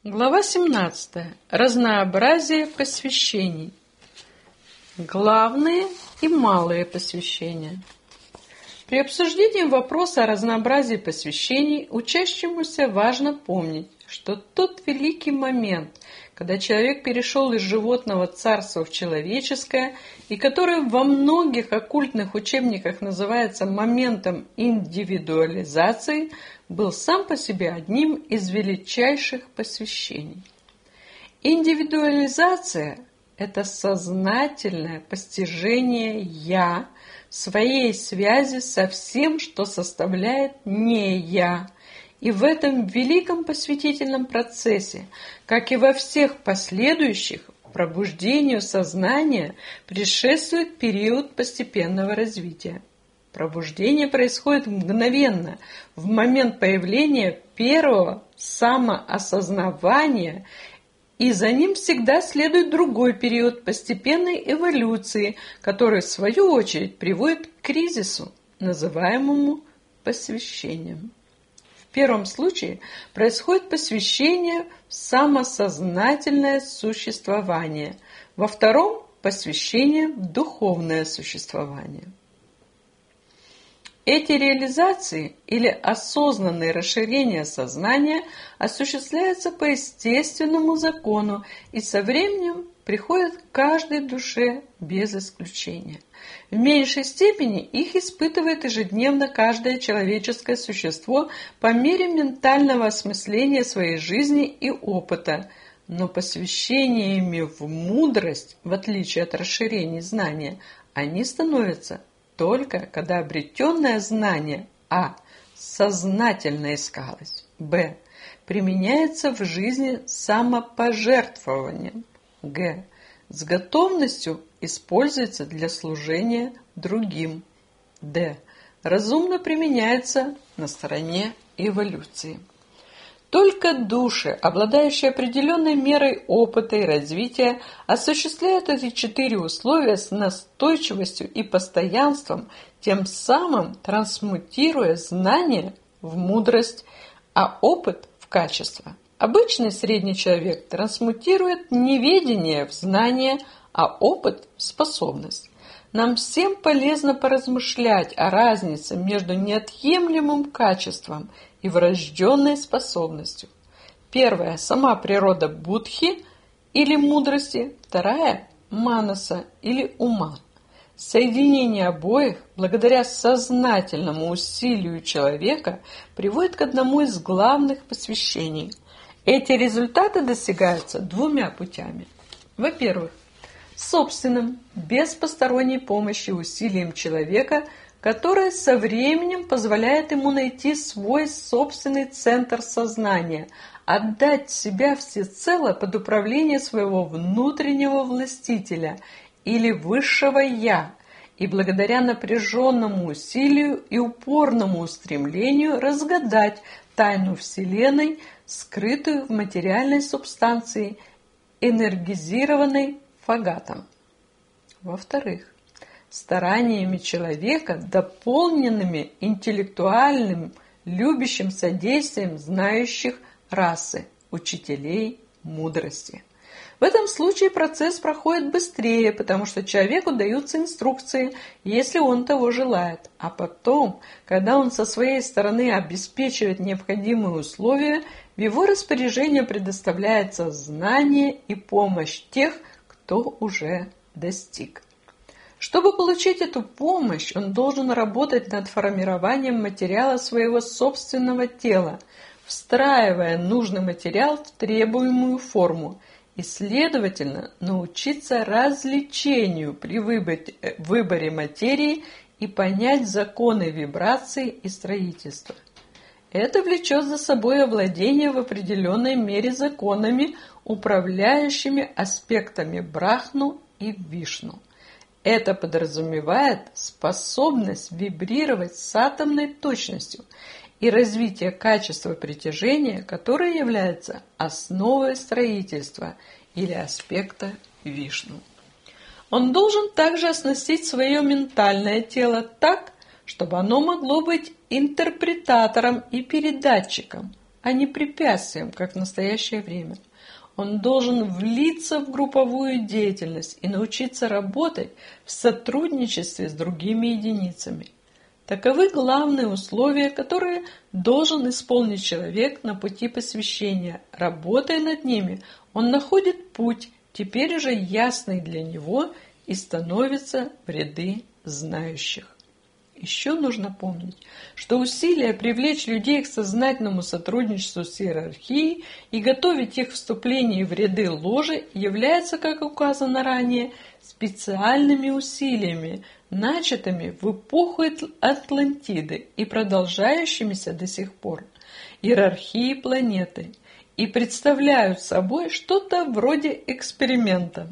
Глава 17. Разнообразие посвящений. Главные и малые посвящения. При обсуждении вопроса о разнообразии посвящений учащемуся важно помнить, что тот великий момент, когда человек перешел из животного царства в человеческое, и который во многих оккультных учебниках называется моментом индивидуализации, был сам по себе одним из величайших посвящений. Индивидуализация – это сознательное постижение «я», своей связи со всем, что составляет не «я». И в этом великом посвятительном процессе, как и во всех последующих, пробуждению сознания предшествует период постепенного развития. Пробуждение происходит мгновенно, в момент появления первого самоосознавания, и за ним всегда следует другой период постепенной эволюции, который, в свою очередь, приводит к кризису, называемому посвящением. В первом случае происходит посвящение в самосознательное существование, во втором – посвящение в духовное существование. Эти реализации или осознанные расширения сознания осуществляются по естественному закону и со временем приходят к каждой душе без исключения. В меньшей степени их испытывает ежедневно каждое человеческое существо по мере ментального осмысления своей жизни и опыта, но посвящениями в мудрость, в отличие от расширений знания, они становятся только когда обретенное знание а. сознательно искалось, б. применяется в жизни самопожертвованием, г. с готовностью используется для служения другим, д. разумно применяется на стороне эволюции. Только души, обладающие определенной мерой опыта и развития, осуществляют эти четыре условия с настойчивостью и постоянством, тем самым трансмутируя знание в мудрость, а опыт в качество. Обычный средний человек трансмутирует неведение в знание, а опыт в способность. Нам всем полезно поразмышлять о разнице между неотъемлемым качеством и врожденной способностью. Первая – сама природа будхи или мудрости, вторая – манаса или ума. Соединение обоих, благодаря сознательному усилию человека, приводит к одному из главных посвящений. Эти результаты достигаются двумя путями. Во-первых, собственным, без посторонней помощи усилием человека, которое со временем позволяет ему найти свой собственный центр сознания, отдать себя всецело под управление своего внутреннего властителя или высшего «я», и благодаря напряженному усилию и упорному устремлению разгадать тайну Вселенной, скрытую в материальной субстанции, энергизированной фагатом. Во-вторых, стараниями человека, дополненными интеллектуальным, любящим содействием знающих расы, учителей мудрости. В этом случае процесс проходит быстрее, потому что человеку даются инструкции, если он того желает, а потом, когда он со своей стороны обеспечивает необходимые условия, в его распоряжение предоставляется знание и помощь тех, кто уже достиг. Чтобы получить эту помощь, он должен работать над формированием материала своего собственного тела, встраивая нужный материал в требуемую форму и, следовательно, научиться различению при выборе материи и понять законы вибрации и строительства. Это влечет за собой овладение в определенной мере законами, управляющими аспектами Брахну и Вишну. Это подразумевает способность вибрировать с атомной точностью и развитие качества притяжения, которое является основой строительства или аспекта Вишну. Он должен также оснастить свое ментальное тело так, чтобы оно могло быть интерпретатором и передатчиком, а не препятствием, как в настоящее время. Он должен влиться в групповую деятельность и научиться работать в сотрудничестве с другими единицами. Таковы главные условия, которые должен исполнить человек на пути посвящения. Работая над ними, он находит путь, теперь уже ясный для него, и становится в ряды знающих. Еще нужно помнить, что усилия привлечь людей к сознательному сотрудничеству с иерархией и готовить их вступление в ряды ложи является, как указано ранее, специальными усилиями, начатыми в эпоху Атлантиды и продолжающимися до сих пор иерархии планеты, и представляют собой что-то вроде эксперимента.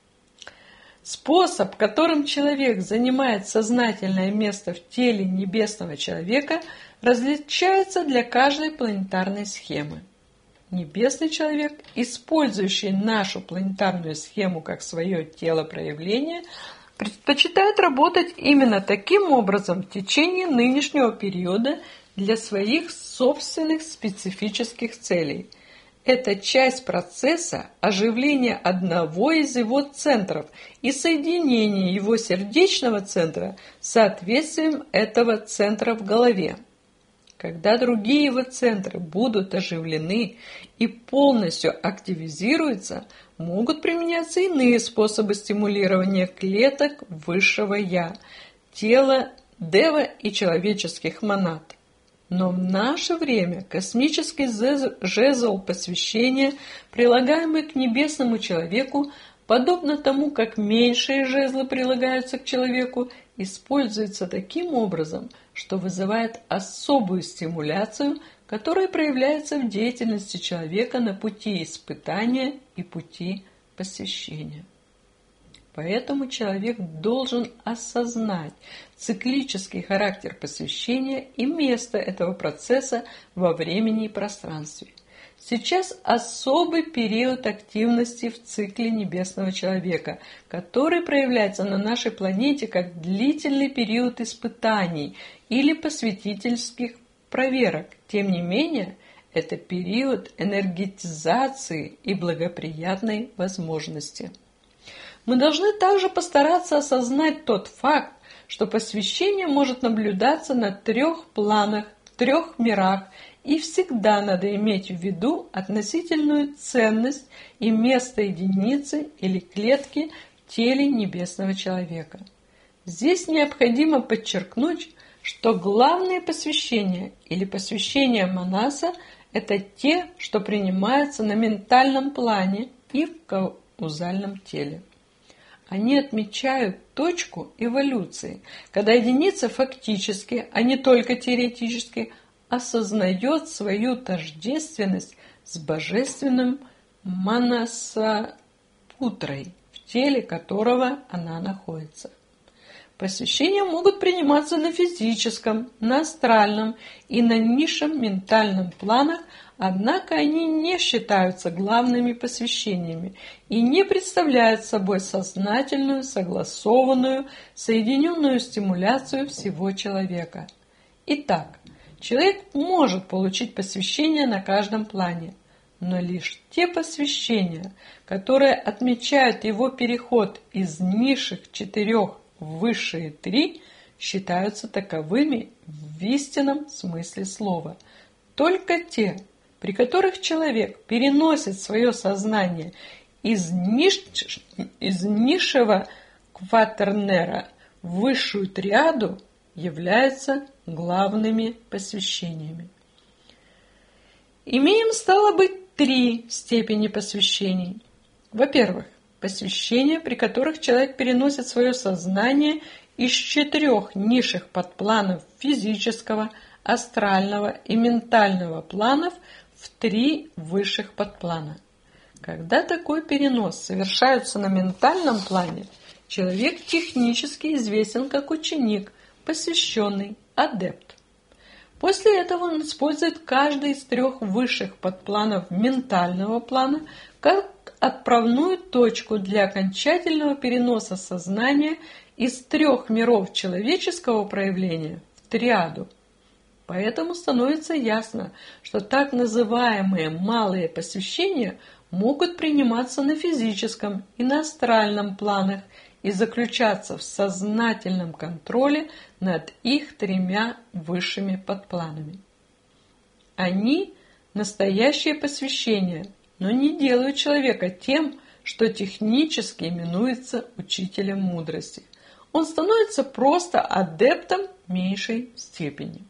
Способ, которым человек занимает сознательное место в теле небесного человека, различается для каждой планетарной схемы. Небесный человек, использующий нашу планетарную схему как свое тело проявления, предпочитает работать именно таким образом в течение нынешнего периода для своих собственных специфических целей. Это часть процесса оживления одного из его центров и соединения его сердечного центра с соответствием этого центра в голове. Когда другие его центры будут оживлены и полностью активизируются, могут применяться иные способы стимулирования клеток высшего Я, тела Дева и человеческих монад. Но в наше время космический жезл посвящения, прилагаемый к небесному человеку, подобно тому, как меньшие жезлы прилагаются к человеку, используется таким образом, что вызывает особую стимуляцию, которая проявляется в деятельности человека на пути испытания и пути посвящения. Поэтому человек должен осознать циклический характер посвящения и место этого процесса во времени и пространстве. Сейчас особый период активности в цикле небесного человека, который проявляется на нашей планете как длительный период испытаний или посвятительских проверок. Тем не менее, это период энергетизации и благоприятной возможности. Мы должны также постараться осознать тот факт, что посвящение может наблюдаться на 3 планах, в 3 мирах, и всегда надо иметь в виду относительную ценность и место единицы или клетки в теле небесного человека. Здесь необходимо подчеркнуть, что главные посвящения или посвящения Манаса – это те, что принимаются на ментальном плане и в каузальном теле. Они отмечают точку эволюции, когда единица фактически, а не только теоретически, осознает свою тождественность с божественным Манасапутрой, в теле которого она находится. Посвящения могут приниматься на физическом, на астральном и на низшем ментальном планах, однако они не считаются главными посвящениями и не представляют собой сознательную, согласованную, соединенную стимуляцию всего человека. Итак, человек может получить посвящение на каждом плане, но лишь те посвящения, которые отмечают его переход из низших 4 в высшие 3, считаются таковыми в истинном смысле слова. Только те, при которых человек переносит свое сознание из низшего кватернера в высшую триаду, являются главными посвящениями. Имеем, стало быть, 3 степени посвящений. Во-первых, посвящения, при которых человек переносит свое сознание из 4 низших подпланов физического, астрального и ментального планов в 3 высших подплана. Когда такой перенос совершается на ментальном плане, человек технически известен как ученик, посвященный, адепт. После этого он использует каждый из 3 высших подпланов ментального плана как отправную точку для окончательного переноса сознания из 3 миров человеческого проявления в триаду. Поэтому становится ясно, что так называемые малые посвящения могут приниматься на физическом и на астральном планах и заключаться в сознательном контроле над их тремя высшими подпланами. Они – настоящее посвящение, но не делают человека тем, что технически именуется учителем мудрости. Он становится просто адептом меньшей степени.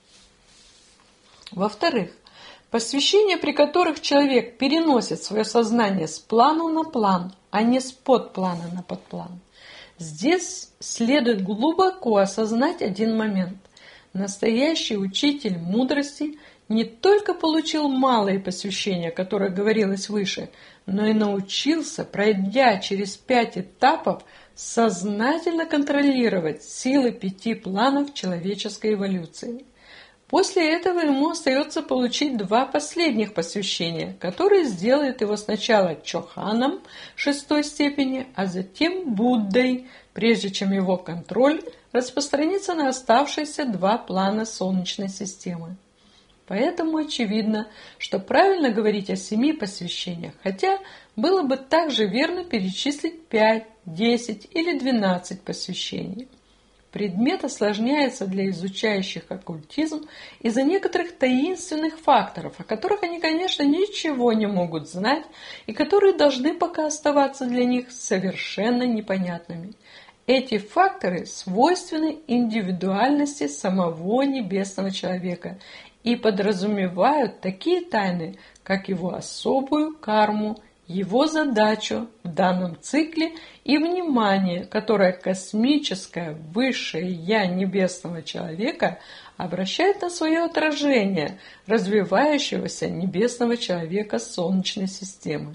Во-вторых, посвящения, при которых человек переносит свое сознание с плана на план, а не с подплана на подплан. Здесь следует глубоко осознать один момент. Настоящий учитель мудрости не только получил малые посвящения, о которых говорилось выше, но и научился, пройдя через 5 этапов, сознательно контролировать силы 5 планов человеческой эволюции. После этого ему остается получить 2 последних посвящения, которые сделают его сначала Чоханом 6 степени, а затем Буддой, прежде чем его контроль распространится на оставшиеся 2 плана Солнечной системы. Поэтому очевидно, что правильно говорить о 7 посвящениях, хотя было бы также верно перечислить 5, 10 или 12 посвящений. Предмет осложняется для изучающих оккультизм из-за некоторых таинственных факторов, о которых они, конечно, ничего не могут знать и которые должны пока оставаться для них совершенно непонятными. Эти факторы свойственны индивидуальности самого небесного человека и подразумевают такие тайны, как его особую карму, его задачу в данном цикле и внимание, которое космическое высшее Я небесного человека обращает на свое отражение развивающегося небесного человека Солнечной системы.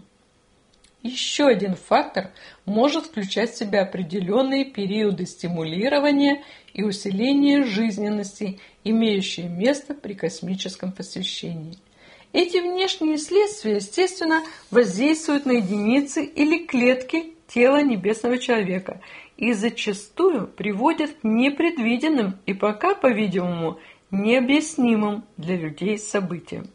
Еще один фактор может включать в себя определенные периоды стимулирования и усиления жизненности, имеющие место при космическом посвящении. Эти внешние следствия, естественно, воздействуют на единицы или клетки тела небесного человека и зачастую приводят к непредвиденным и пока, по-видимому, необъяснимым для людей событиям.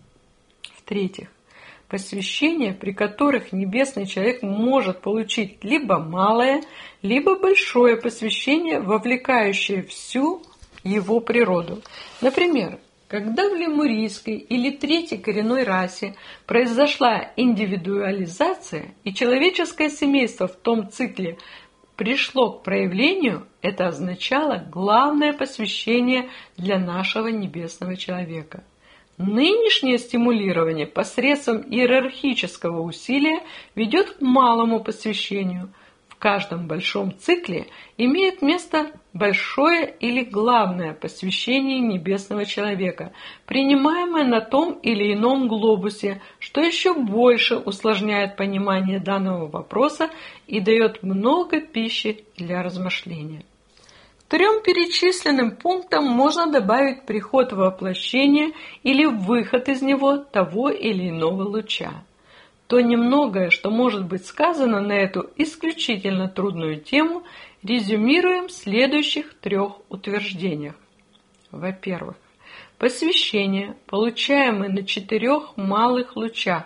В-третьих, посвящения, при которых небесный человек может получить либо малое, либо большое посвящение, вовлекающее всю его природу. Например, когда в лемурийской или третьей коренной расе произошла индивидуализация и человеческое семейство в том цикле пришло к проявлению, это означало главное посвящение для нашего небесного человека. Нынешнее стимулирование посредством иерархического усилия ведет к малому посвящению. В каждом большом цикле имеет место большое или главное посвящение небесного человека, принимаемое на том или ином глобусе, что еще больше усложняет понимание данного вопроса и дает много пищи для размышления. К 3 перечисленным пунктам можно добавить приход в воплощение или выход из него того или иного луча. То немногое, что может быть сказано на эту исключительно трудную тему, резюмируем в следующих 3 утверждениях. Во-первых, посвящения, получаемые на 4 малых лучах,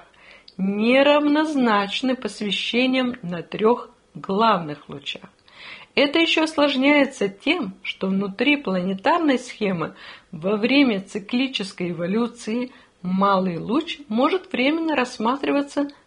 неравнозначны посвящениям на 3 главных лучах. Это еще осложняется тем, что внутри планетарной схемы во время циклической эволюции малый луч может временно рассматриваться